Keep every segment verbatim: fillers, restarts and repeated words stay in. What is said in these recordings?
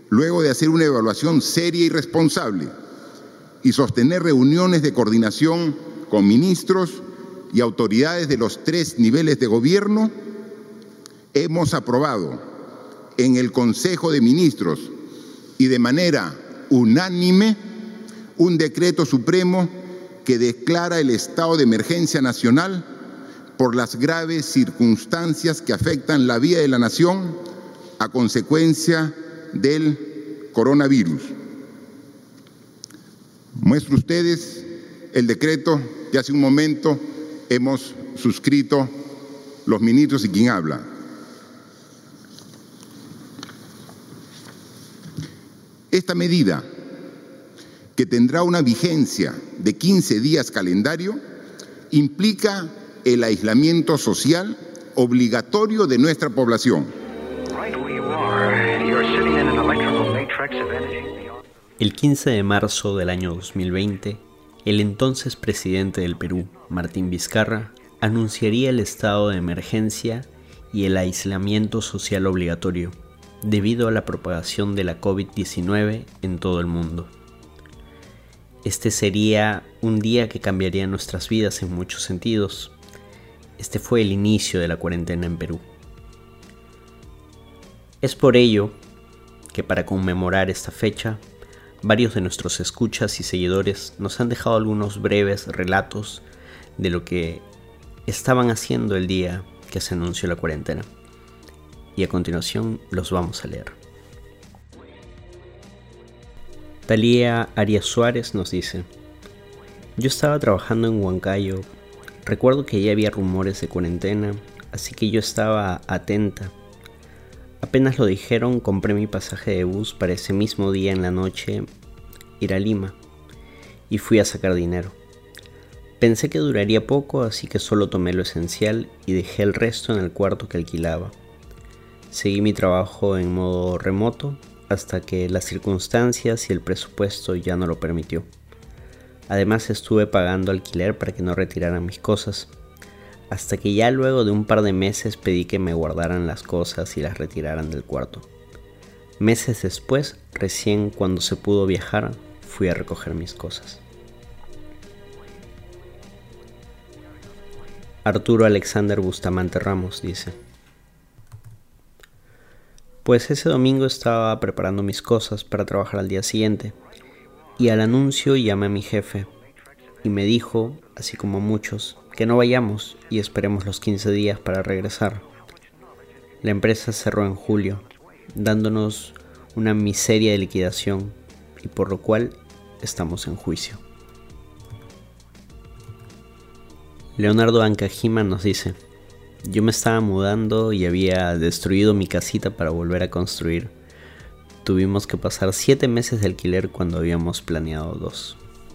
luego de hacer una evaluación seria y responsable y sostener reuniones de coordinación con ministros y autoridades de los tres niveles de gobierno, hemos aprobado en el Consejo de Ministros y de manera unánime un decreto supremo que declara el estado de emergencia nacional por las graves circunstancias que afectan la vida de la nación a consecuencia del coronavirus. Muestro a ustedes el decreto que hace un momento hemos suscrito los ministros y quien habla. Esta medida, que tendrá una vigencia de quince días calendario, implica el aislamiento social obligatorio de nuestra población. El quince de marzo del año dos mil veinte, el entonces presidente del Perú, Martín Vizcarra, anunciaría el estado de emergencia y el aislamiento social obligatorio, debido a la propagación de la COVID diecinueve en todo el mundo. Este sería un día que cambiaría nuestras vidas en muchos sentidos. Este fue el inicio de la cuarentena en Perú. Es por ello que para conmemorar esta fecha, varios de nuestros escuchas y seguidores nos han dejado algunos breves relatos de lo que estaban haciendo el día que se anunció la cuarentena. Y a continuación los vamos a leer. Talía Arias Suárez nos dice: yo estaba trabajando en Huancayo, recuerdo que ya había rumores de cuarentena, así que yo estaba atenta. Apenas lo dijeron, compré mi pasaje de bus para ese mismo día en la noche ir a Lima y fui a sacar dinero. Pensé que duraría poco, así que solo tomé lo esencial y dejé el resto en el cuarto que alquilaba. Seguí mi trabajo en modo remoto hasta que las circunstancias y el presupuesto ya no lo permitió. Además estuve pagando alquiler para que no retiraran mis cosas, hasta que ya luego de un par de meses pedí que me guardaran las cosas y las retiraran del cuarto. Meses después, recién cuando se pudo viajar, fui a recoger mis cosas. Arturo Alexander Bustamante Ramos dice: pues ese domingo estaba preparando mis cosas para trabajar al día siguiente y al anuncio llamé a mi jefe y me dijo, así como muchos, que no vayamos y esperemos los quince días para regresar. La empresa cerró en julio, dándonos una miseria de liquidación y por lo cual estamos en juicio. Leonardo Ancajima nos dice: yo me estaba mudando y había destruido mi casita para volver a construir. Tuvimos que pasar siete meses de alquiler cuando habíamos planeado dos.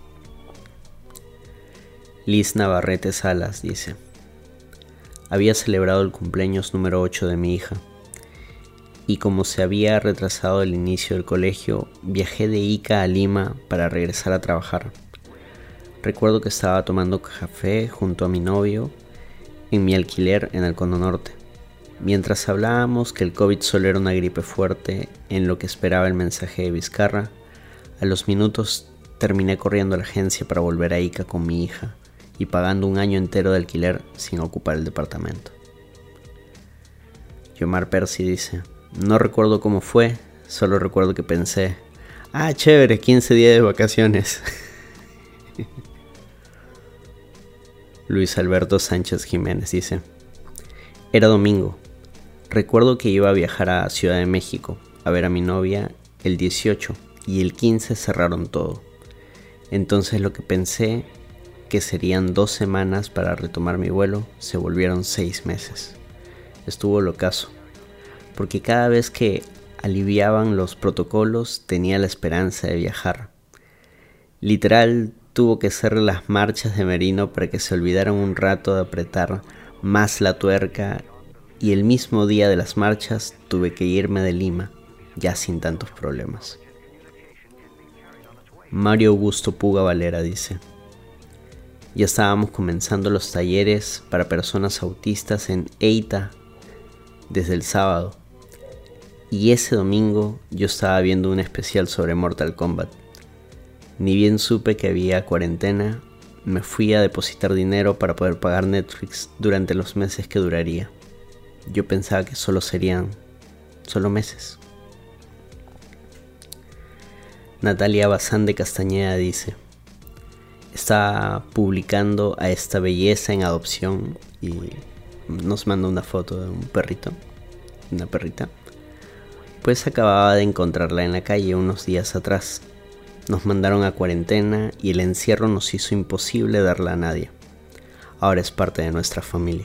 Liz Navarrete Salas dice: había celebrado el cumpleaños número ocho de mi hija y como se había retrasado el inicio del colegio, viajé de Ica a Lima para regresar a trabajar. Recuerdo que estaba tomando café junto a mi novio en mi alquiler en el Cono Norte, mientras hablábamos que el COVID solo era una gripe fuerte en lo que esperaba el mensaje de Vizcarra. A los minutos terminé corriendo a la agencia para volver a Ica con mi hija y pagando un año entero de alquiler sin ocupar el departamento. Yomar Percy dice: no recuerdo cómo fue, solo recuerdo que pensé, ah, chévere, quince días de vacaciones. Luis Alberto Sánchez Jiménez dice: era domingo. Recuerdo que iba a viajar a Ciudad de México a ver a mi novia el dieciocho y el quince cerraron todo. Entonces lo que pensé que serían dos semanas para retomar mi vuelo se volvieron seis meses. Estuvo locazo, porque cada vez que aliviaban los protocolos tenía la esperanza de viajar. Literal, tuvo que ser las marchas de Merino para que se olvidaran un rato de apretar más la tuerca y el mismo día de las marchas tuve que irme de Lima, ya sin tantos problemas. Mario Augusto Puga Valera dice: ya estábamos comenzando los talleres para personas autistas en EITA desde el sábado Y ese domingo yo estaba viendo un especial sobre Mortal Kombat. Ni bien supe que había cuarentena, me fui a depositar dinero para poder pagar Netflix durante los meses que duraría. Yo pensaba que solo serían solo meses. Natalia Bazán de Castañeda dice: está publicando a esta belleza en adopción, y nos manda una foto de un perrito, una perrita. Pues acababa de encontrarla en la calle unos días atrás. Nos mandaron a cuarentena y el encierro nos hizo imposible darla a nadie. Ahora es parte de nuestra familia.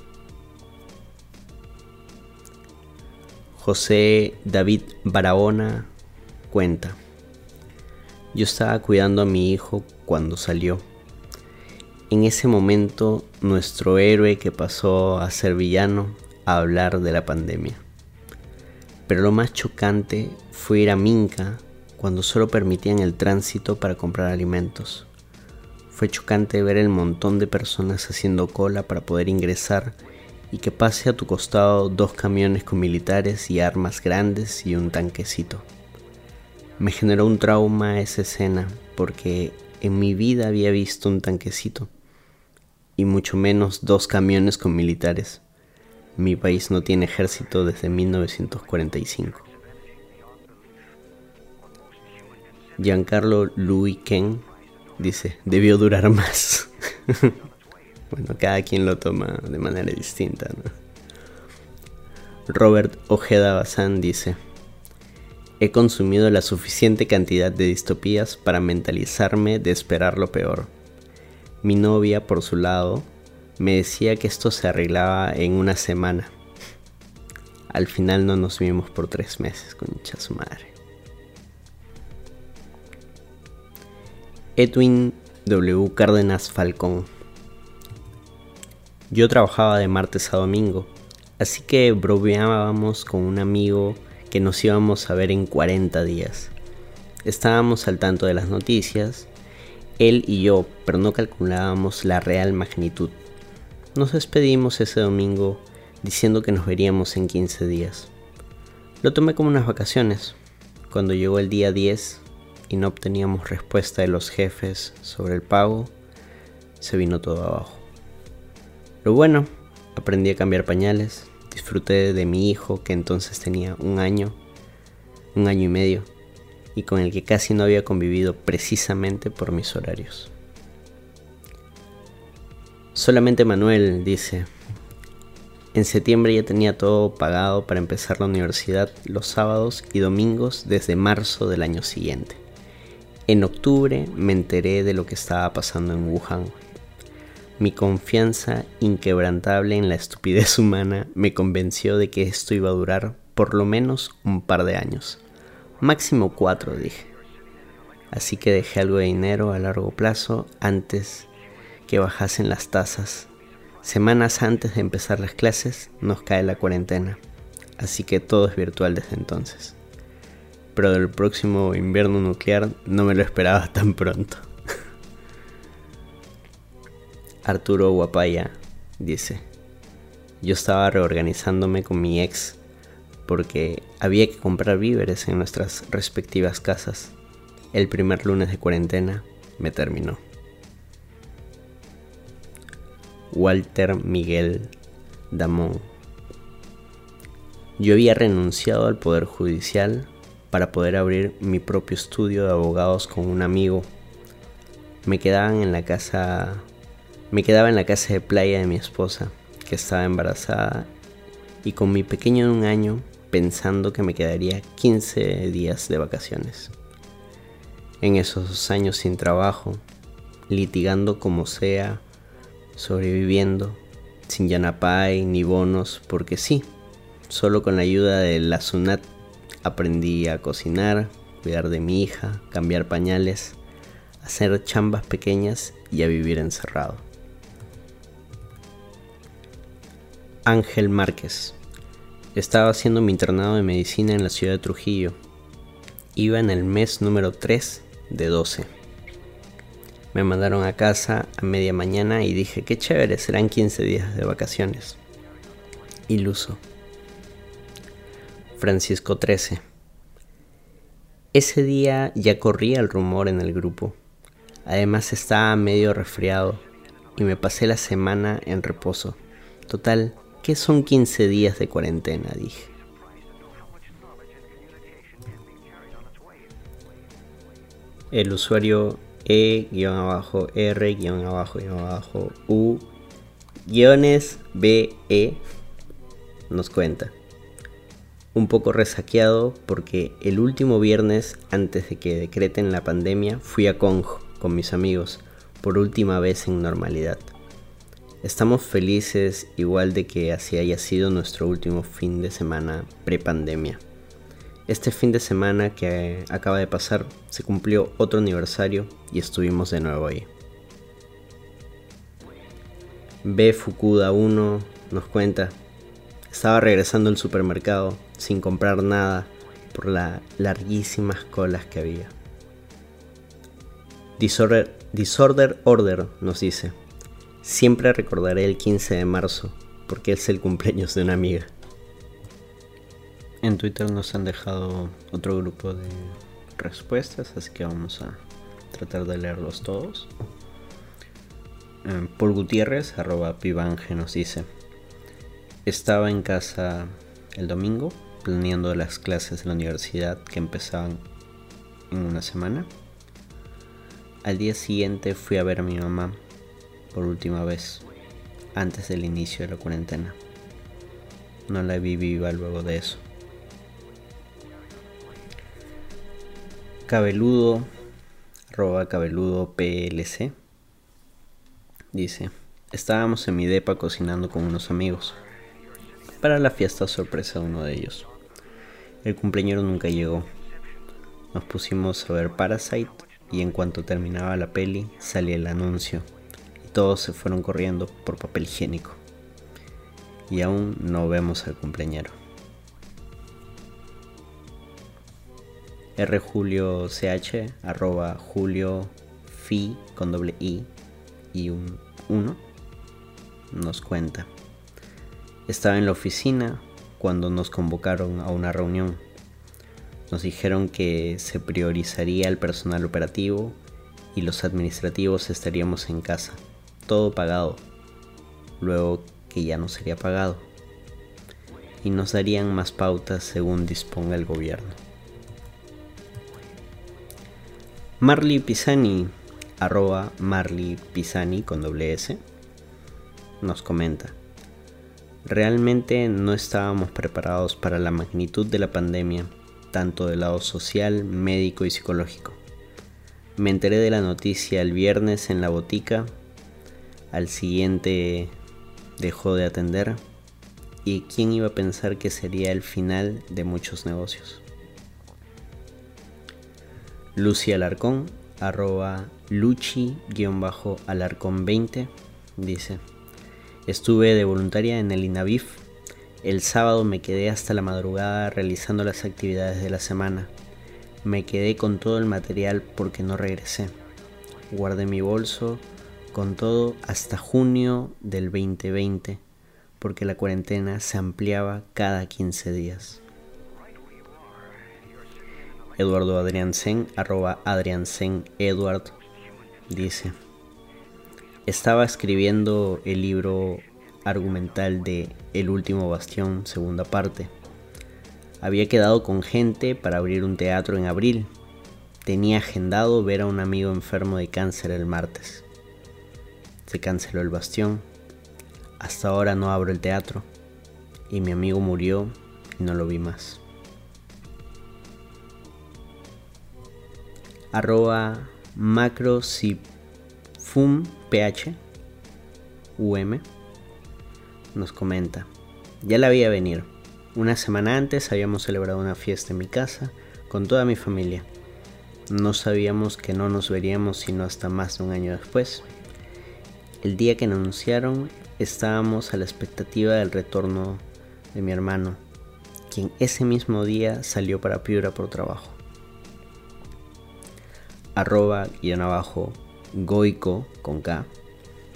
José David Barahona cuenta: yo estaba cuidando a mi hijo cuando salió. En ese momento, nuestro héroe que pasó a ser villano a hablar de la pandemia. Pero lo más chocante fue ir a Minca cuando solo permitían el tránsito para comprar alimentos. Fue chocante ver el montón de personas haciendo cola para poder ingresar y que pase a tu costado dos camiones con militares y armas grandes y un tanquecito. Me generó un trauma esa escena porque en mi vida había visto un tanquecito y mucho menos dos camiones con militares. Mi país no tiene ejército desde mil novecientos cuarenta y cinco. Giancarlo Louis Ken dice: debió durar más. Bueno, cada quien lo toma de manera distinta, ¿no? Robert Ojeda Bazán dice: he consumido la suficiente cantidad de distopías para mentalizarme de esperar lo peor. Mi novia, por su lado, me decía que esto se arreglaba en una semana. Al final no nos vimos por tres meses, concha su madre. Edwin W. Cárdenas Falcón: yo trabajaba de martes a domingo, así que bromeábamos con un amigo que nos íbamos a ver en cuarenta días. Estábamos al tanto de las noticias, él y yo, pero no calculábamos la real magnitud. Nos despedimos ese domingo diciendo que nos veríamos en quince días. Lo tomé como unas vacaciones. Cuando llegó el día diez y no obteníamos respuesta de los jefes sobre el pago, se vino todo abajo. Lo bueno, aprendí a cambiar pañales. Disfruté de mi hijo, que entonces tenía un año, un año y medio, y con el que casi no había convivido precisamente por mis horarios. Solamente Manuel dice: en septiembre ya tenía todo pagado para empezar la universidad los sábados y domingos desde marzo del año siguiente. En octubre me enteré de lo que estaba pasando en Wuhan. Mi confianza inquebrantable en la estupidez humana me convenció de que esto iba a durar por lo menos un par de años. Máximo cuatro, dije. Así que dejé algo de dinero a largo plazo antes que bajasen las tasas. Semanas antes de empezar las clases nos cae la cuarentena, así que todo es virtual desde entonces. Pero del próximo invierno nuclear no me lo esperaba tan pronto. Arturo Guapaya dice: yo estaba reorganizándome con mi ex porque había que comprar víveres en nuestras respectivas casas. El primer lunes de cuarentena me terminó. Walter Miguel Damón: yo había renunciado al Poder Judicial para poder abrir mi propio estudio de abogados con un amigo. Me quedaban en la casa... Me quedaba en la casa de playa de mi esposa, que estaba embarazada, y con mi pequeño de un año, pensando que me quedaría quince días de vacaciones. En esos dos años sin trabajo, litigando como sea, sobreviviendo, sin Yanapay ni bonos, porque sí, solo con la ayuda de la SUNAT aprendí a cocinar, cuidar de mi hija, cambiar pañales, hacer chambas pequeñas y a vivir encerrado. Ángel Márquez: estaba haciendo mi internado de medicina en la ciudad de Trujillo. Iba en el mes número tres de doce. Me mandaron a casa a media mañana y dije: qué chévere, serán quince días de vacaciones. Iluso. Francisco trece. Ese día ya corría el rumor en el grupo. Además estaba medio resfriado y me pasé la semana en reposo. Total, ¿qué son quince días de cuarentena?, dije. El usuario E-R-U-B E nos cuenta: un poco resaqueado porque el último viernes antes de que decreten la pandemia fui a Congo con mis amigos por última vez en normalidad. Estamos felices igual de que así haya sido nuestro último fin de semana pre-pandemia. Este fin de semana que acaba de pasar se cumplió otro aniversario y estuvimos de nuevo ahí. B Fukuda uno nos cuenta: estaba regresando al supermercado sin comprar nada por las larguísimas colas que había. Disorder, Disorder Order nos dice: siempre recordaré el quince de marzo porque es el cumpleaños de una amiga. En Twitter nos han dejado otro grupo de respuestas, así que vamos a tratar de leerlos todos. Eh, Paul Gutiérrez, arroba Pivange, nos dice: estaba en casa el domingo planeando las clases de la universidad que empezaban en una semana. Al día siguiente fui a ver a mi mamá por última vez antes del inicio de la cuarentena. No la vi viva luego de eso. Cabeludo, arroba Cabeludo P L C, dice: estábamos en mi depa cocinando con unos amigos para la fiesta sorpresa de uno de ellos. El cumpleañero nunca llegó. Nos pusimos a ver Parasite y en cuanto terminaba la peli salía el anuncio y todos se fueron corriendo por papel higiénico. Y aún no vemos al cumpleañero. R Julio C H, arroba Julio Fi con doble I y un uno, nos cuenta: estaba en la oficina cuando nos convocaron a una reunión. Nos dijeron que se priorizaría el personal operativo y los administrativos estaríamos en casa, todo pagado, luego que ya no sería pagado, y nos darían más pautas según disponga el gobierno. Marley Pisani, arroba Marley Pisani con doble S, nos comenta: realmente no estábamos preparados para la magnitud de la pandemia, tanto del lado social, médico y psicológico. Me enteré de la noticia el viernes en la botica, al siguiente dejó de atender, y quién iba a pensar que sería el final de muchos negocios. Lucy Alarcón, arroba Luchi-Alarcón veinte, dice: estuve de voluntaria en el INAVIF. El sábado me quedé hasta la madrugada realizando las actividades de la semana. Me quedé con todo el material porque no regresé. Guardé mi bolso con todo hasta junio del veinte veinte porque la cuarentena se ampliaba cada quince días. Eduardo Adriansen, arroba Adriansen Edward, dice: estaba escribiendo el libro argumental de El último bastión, segunda parte. Había quedado con gente para abrir un teatro en abril. Tenía agendado ver a un amigo enfermo de cáncer el martes. Se canceló el bastión. Hasta ahora no abro el teatro. Y mi amigo murió y no lo vi más. Arroba macrosifum ph um nos comenta: ya la veía venir. Una semana antes habíamos celebrado una fiesta en mi casa con toda mi familia. No sabíamos que no nos veríamos sino hasta más de un año después. El día que nos anunciaron estábamos a la expectativa del retorno de mi hermano, quien ese mismo día salió para Piura por trabajo. Arroba guión abajo Goico con K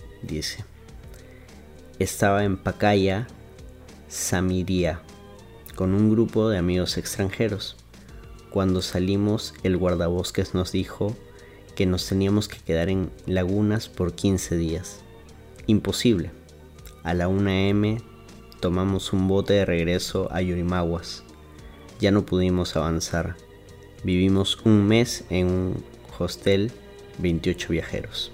dice: estaba en Pacaya, Samiria, con un grupo de amigos extranjeros. Cuando salimos, el guardabosques nos dijo que nos teníamos que quedar en Lagunas por quince días. Imposible. A la una a eme tomamos un bote de regreso a Yurimaguas. Ya no pudimos avanzar. Vivimos un mes en un hostel, veintiocho viajeros.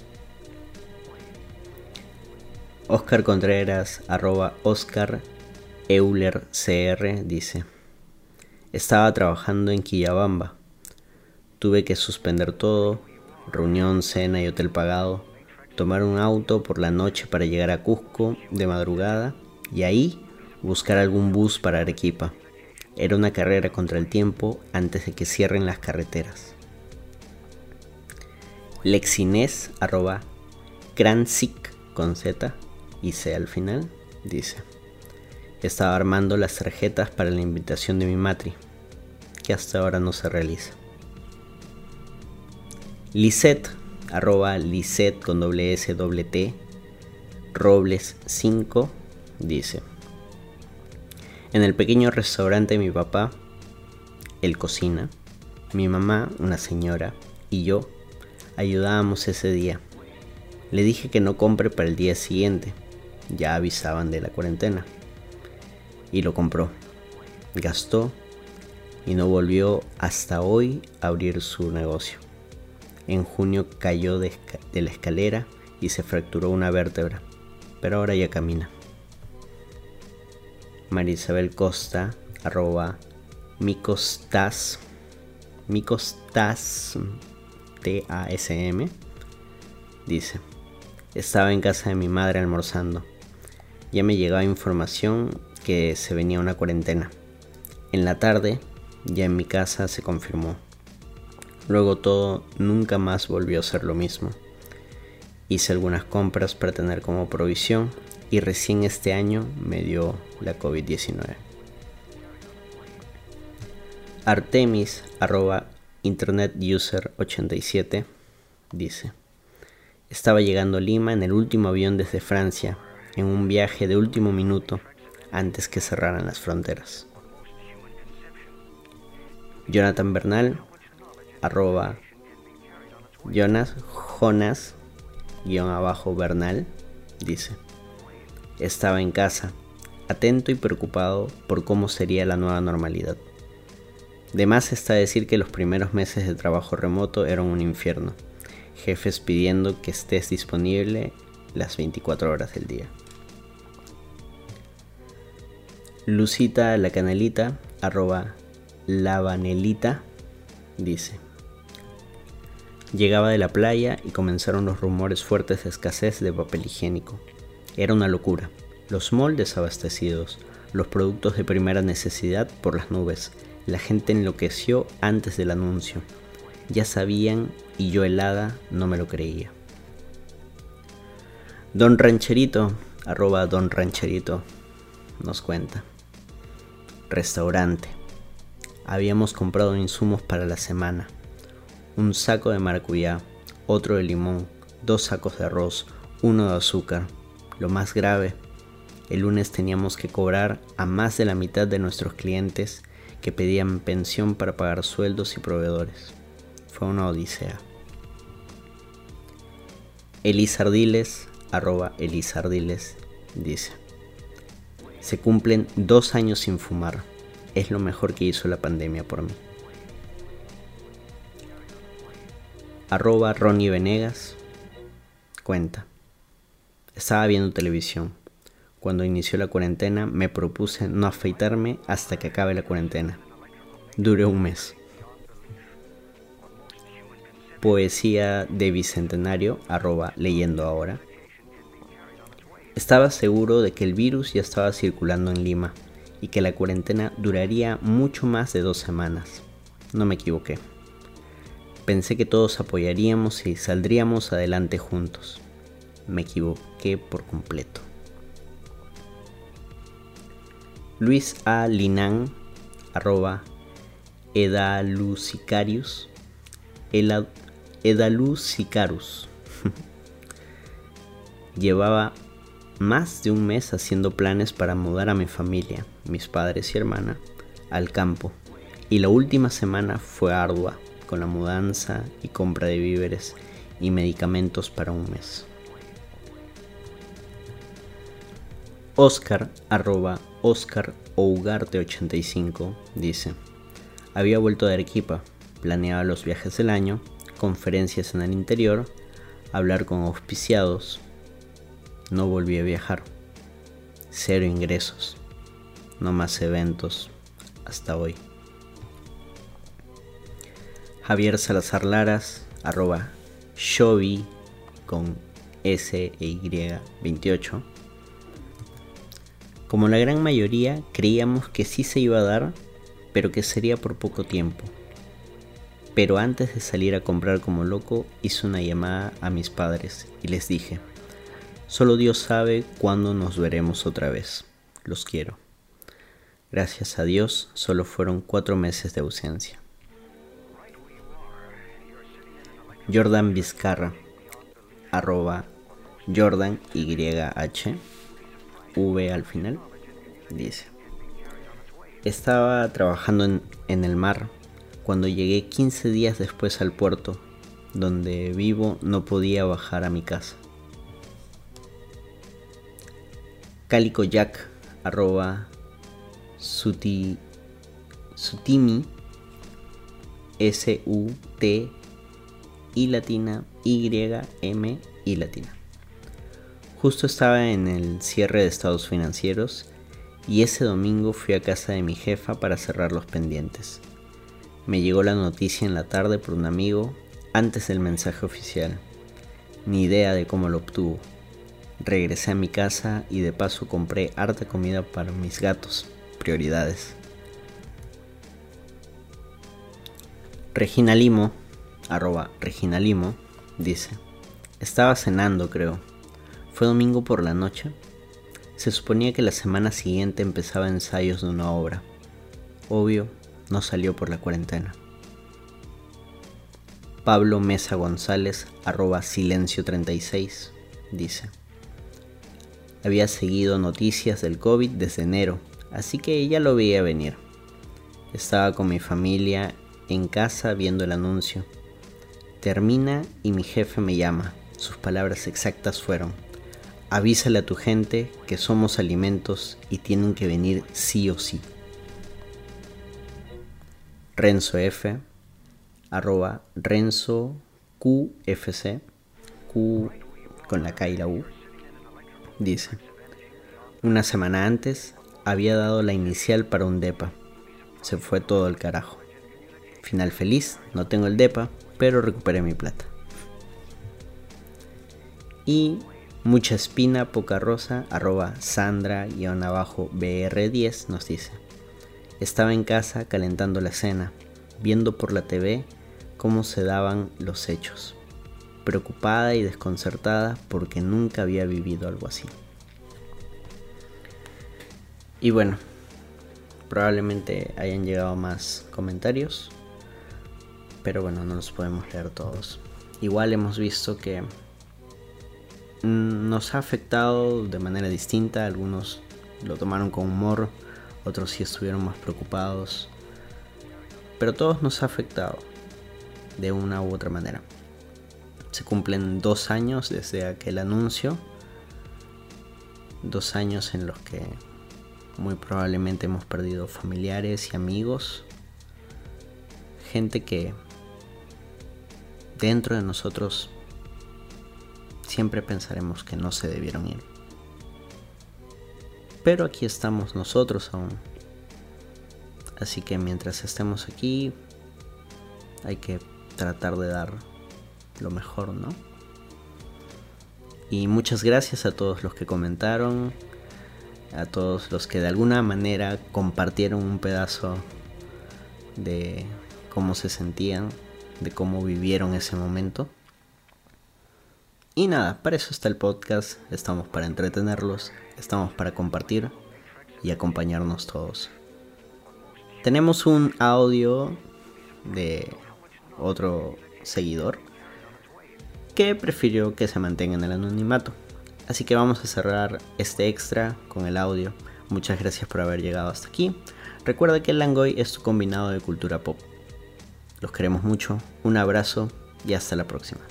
Oscar Contreras, arroba Oscar Euler C R, dice: estaba trabajando en Quillabamba. Tuve que suspender todo, reunión, cena y hotel pagado, tomar un auto por la noche para llegar a Cusco de madrugada y ahí buscar algún bus para Arequipa. Era una carrera contra el tiempo antes de que cierren las carreteras. Lexines, arroba Cransic con Z y C al final, dice: estaba armando las tarjetas para la invitación de mi matri, que hasta ahora no se realiza. Lisette, arroba Lisette con doble S, doble T, Robles cinco, dice: en el pequeño restaurante de mi papá, él cocina, mi mamá, una señora, y yo ayudábamos ese día. Le dije que no compre para el día siguiente, ya avisaban de la cuarentena. Y lo compró, gastó y no volvió hasta hoy a abrir su negocio. En junio cayó de, de la escalera y se fracturó una vértebra, pero ahora ya camina. María Isabel Costa, arroba Micostas, Micostas, T A S M, dice: estaba en casa de mi madre almorzando. Ya me llegaba información que se venía una cuarentena. En la tarde, ya en mi casa se confirmó. Luego todo nunca más volvió a ser lo mismo. Hice algunas compras para tener como provisión y recién este año me dio la covid diecinueve. Artemis, arroba internetuser ochenta y siete, dice: estaba llegando a Lima en el último avión desde Francia, en un viaje de último minuto antes que cerraran las fronteras. Jonathan Bernal, arroba Jonas, Jonas, guión abajo Bernal, dice: estaba en casa, atento y preocupado por cómo sería la nueva normalidad. De más está decir que los primeros meses de trabajo remoto eran un infierno. Jefes pidiendo que estés disponible las veinticuatro horas del día. Lucita la Canelita, arroba Lavanelita, dice: llegaba de la playa y comenzaron los rumores fuertes de escasez de papel higiénico. Era una locura. Los malls desabastecidos, los productos de primera necesidad por las nubes. La gente enloqueció antes del anuncio. Ya sabían y yo helada no me lo creía. Don Rancherito, arroba Don Rancherito, nos cuenta: restaurante. Habíamos comprado insumos para la semana. Un saco de maracuyá, otro de limón, dos sacos de arroz, uno de azúcar. Lo más grave, el lunes teníamos que cobrar a más de la mitad de nuestros clientes que pedían pensión para pagar sueldos y proveedores. Fue una odisea. Elizardiles, arroba Elizardiles, dice: se cumplen dos años sin fumar. Es lo mejor que hizo la pandemia por mí. Arroba Ronnie Venegas cuenta: estaba viendo televisión. Cuando inició la cuarentena me propuse no afeitarme hasta que acabe la cuarentena. Duró un mes. Poesía de Bicentenario, arroba Leyendo Ahora. Estaba seguro de que el virus ya estaba circulando en Lima y que la cuarentena duraría mucho más de dos semanas. No me equivoqué. Pensé que todos apoyaríamos y saldríamos adelante juntos. Me equivoqué por completo. Luis A. Linan, arroba Edalucicarius, Edalucicarus, llevaba más de un mes haciendo planes para mudar a mi familia, mis padres y hermana, al campo. Y la última semana fue ardua, con la mudanza y compra de víveres y medicamentos para un mes. Oscar, arroba Oscar Ougarte ochenta y cinco, dice: había vuelto de Arequipa, planeaba los viajes del año, conferencias en el interior, hablar con auspiciados. No volví a viajar. Cero ingresos. No más eventos hasta hoy. Javier Salazar Laras, arroba Shobi con S e Y veintiocho. Como la gran mayoría, creíamos que sí se iba a dar, pero que sería por poco tiempo. Pero antes de salir a comprar como loco, hice una llamada a mis padres y les dije: solo Dios sabe cuándo nos veremos otra vez. Los quiero. Gracias a Dios, solo fueron cuatro meses de ausencia. Jordan Vizcarra, arroba Jordan Y H, V al final, dice: estaba trabajando en, en el mar cuando llegué quince días después al puerto donde vivo. No podía bajar a mi casa. Calico Jack, arroba Suti, Sutimi, S U T I latina Y M I latina. Justo estaba en el cierre de estados financieros y ese domingo fui a casa de mi jefa para cerrar los pendientes. Me llegó la noticia en la tarde por un amigo antes del mensaje oficial. Ni idea de cómo lo obtuvo. Regresé a mi casa y de paso compré harta comida para mis gatos. Prioridades. Regina Limo, arroba Regina Limo, dice: estaba cenando, creo. Fue domingo por la noche. Se suponía que la semana siguiente empezaba ensayos de una obra. Obvio, no salió por la cuarentena. Pablo Mesa González, arroba Silencio treinta y seis, dice: había seguido noticias del COVID desde enero, así que ya lo veía venir. Estaba con mi familia en casa viendo el anuncio. Termina y mi jefe me llama. Sus palabras exactas fueron: avísale a tu gente que somos alimentos y tienen que venir sí o sí. Renzo F, arroba Renzo Q F C, Q con la K y la U, dice: una semana antes había dado la inicial para un depa. Se fue todo al carajo. Final feliz, no tengo el depa, pero recuperé mi plata. Y mucha espina, poca rosa, arroba Sandra-B R diez nos dice: estaba en casa calentando la cena, viendo por la T V cómo se daban los hechos, preocupada y desconcertada porque nunca había vivido algo así. Y bueno, probablemente hayan llegado más comentarios, pero bueno, no los podemos leer todos. Igual hemos visto que nos ha afectado de manera distinta. Algunos lo tomaron con humor, otros sí estuvieron más preocupados, pero todos nos ha afectado de una u otra manera. Se cumplen dos años desde aquel anuncio, dos años en los que muy probablemente hemos perdido familiares y amigos, gente que dentro de nosotros siempre pensaremos que no se debieron ir. Pero aquí estamos nosotros aún. Así que mientras estemos aquí, hay que tratar de dar lo mejor, ¿no? Y muchas gracias a todos los que comentaron, a todos los que de alguna manera compartieron un pedazo de cómo se sentían, de cómo vivieron ese momento. Y nada, para eso está el podcast. Estamos para entretenerlos, estamos para compartir y acompañarnos todos. Tenemos un audio de otro seguidor que prefirió que se mantenga en el anonimato, Así que vamos a cerrar este extra con el audio. Muchas gracias por haber llegado hasta aquí. Recuerda que el Langoy es tu combinado de cultura pop. Los queremos mucho, un abrazo y hasta la próxima.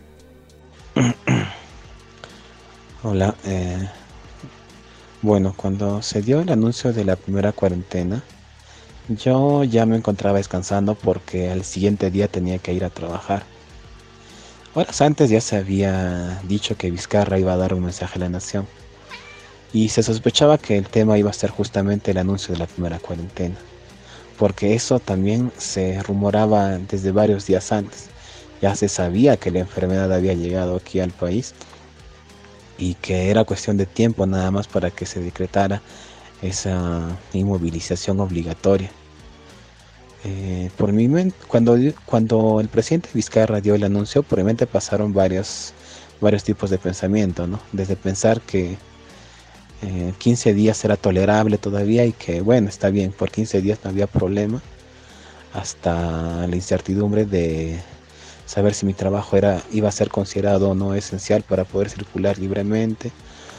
Hola, eh, bueno, cuando se dio el anuncio de la primera cuarentena, yo ya me encontraba descansando porque al siguiente día tenía que ir a trabajar. Horas antes ya se había dicho que Vizcarra iba a dar un mensaje a la nación y se sospechaba que el tema iba a ser justamente el anuncio de la primera cuarentena, porque eso también se rumoraba desde varios días antes. Ya se sabía que la enfermedad había llegado aquí al país y que era cuestión de tiempo nada más para que se decretara esa inmovilización obligatoria. Eh, por mi mente, cuando, cuando el presidente Vizcarra dio el anuncio, por mi mente pasaron varios, varios tipos de pensamiento, ¿no? Desde pensar que eh, quince días era tolerable todavía y que, bueno, está bien, por quince días no había problema, hasta la incertidumbre de saber si mi trabajo era, iba a ser considerado o no esencial para poder circular libremente,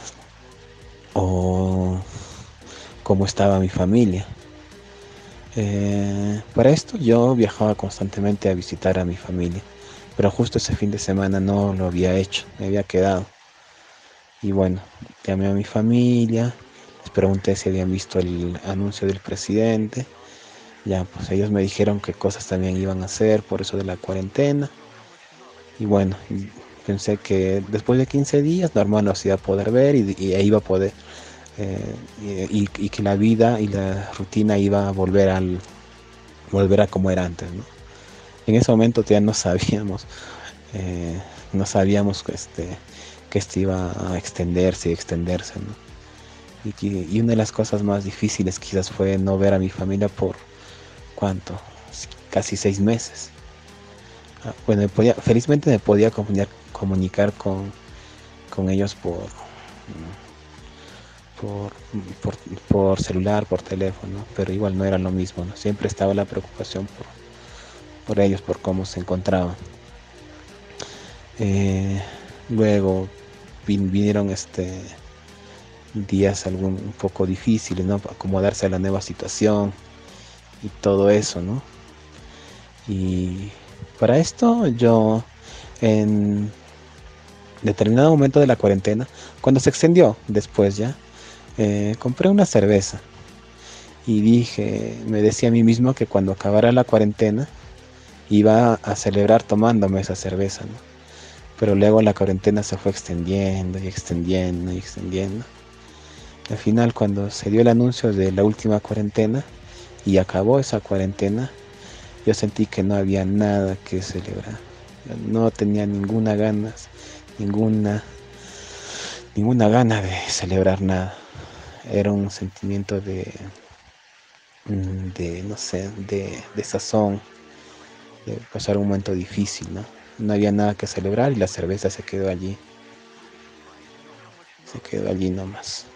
o cómo estaba mi familia. Eh, para esto yo viajaba constantemente a visitar a mi familia, pero justo ese fin de semana no lo había hecho, me había quedado. Y bueno, llamé a mi familia, les pregunté si habían visto el anuncio del presidente. Ya, pues ellos me dijeron qué cosas también iban a hacer por eso de la cuarentena. Y bueno, pensé que después de quince días normal los iba a poder ver y, y iba a poder eh, y, y que la vida y la rutina iba a volver al volver a como era antes, ¿no? En ese momento ya no sabíamos eh, no sabíamos que este que esto iba a extenderse y extenderse, ¿no? Y, que, y una de las cosas más difíciles quizás fue no ver a mi familia por ¿cuánto? Casi seis meses. Ah, bueno, me podía, felizmente me podía comunicar, comunicar con, con ellos por por, por, por celular, por teléfono, pero igual no era lo mismo, ¿no? Siempre estaba la preocupación por, por ellos, por cómo se encontraban. Eh, luego vin, vinieron este, días algún, un poco difíciles, ¿no? Acomodarse a la nueva situación y todo eso, ¿no? Y para esto yo en determinado momento de la cuarentena, cuando se extendió después ya, Eh, compré una cerveza y dije, me decía a mí mismo que cuando acabara la cuarentena iba a celebrar tomándome esa cerveza, ¿no? Pero luego la cuarentena se fue extendiendo y extendiendo y extendiendo. Al final, cuando se dio el anuncio de la última cuarentena y acabó esa cuarentena, yo sentí que no había nada que celebrar. No tenía ninguna ganas, ninguna, ninguna gana de celebrar nada. Era un sentimiento de, de no sé, de, de sazón, de pasar un momento difícil, ¿no? No había nada que celebrar y la cerveza se quedó allí, se quedó allí nomás.